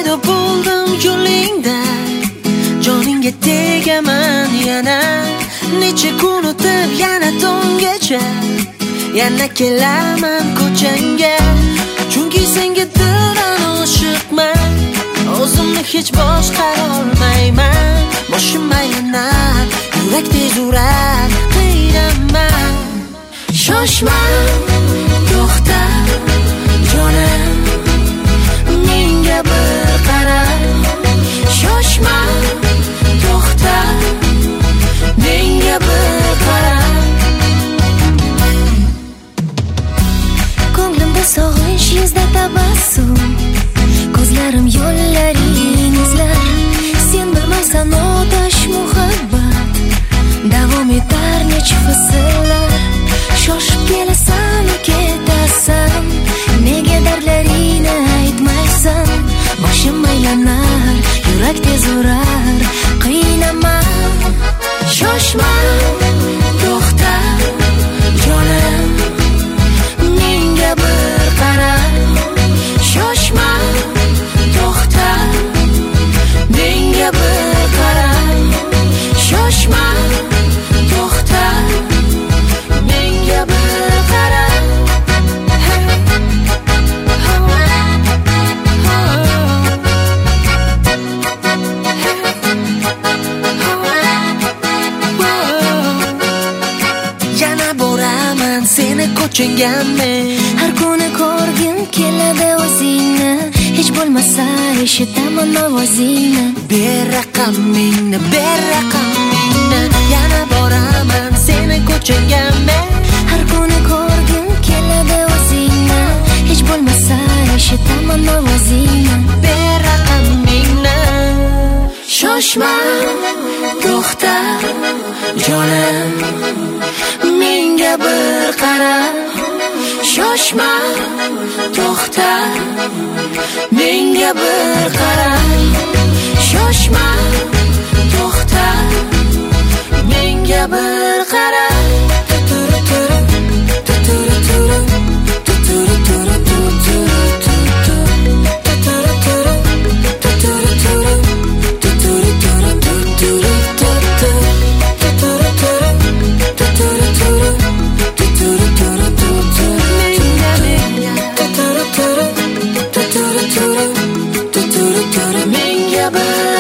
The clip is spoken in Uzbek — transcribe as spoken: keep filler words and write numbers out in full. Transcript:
paydo bo'ldim yo'lingda, joningga tegaman yana. Necha kun o'tib yana tonggacha, yana kelaman ko'changga. Chunki senga dilan oshiqman, o'zimni hech boshqara olmayman. Boshim aylanar, yurak tez urar, qiynaman. Shoshma, to'xta, jonim, menga bir qara. Shoshma, to'xta, menga bir qara. Ko'nglimda sog'ish, yuzda tabassum, ko'zlarim yo'llaring izlar. Sen bilmaysan otash muhabbat, davom etar necha fasllar. Shoshib kelasan, ketasan, nega dardlaringni aytmaysan? Boshim aylanar, yurak tez urar, qiynaman. Shoshma, to'xta, jonim, menga bir qara. Shoshma, to'xta, menga bir qara. Shoshma, to'xta, menga bir qara. Yana boraman seni ko'chingga men. Har kuni ko'rgim keladi o'zingni, hech bo'lmasa eshitaman ovozingni. Ber raqamingni, ber raqamingni. Yana boraman seni ko'chingga men. Har kuni ko'rgim keladi o'zingni, hech bo'lmasa eshitaman ovozingni. Ber raqamingni. Shoshma, to'xta, jonim, menga bir qara. Shoshma, to'xta, menga bir qara. Shoshma, to'xta, menga bir qara. Menga bir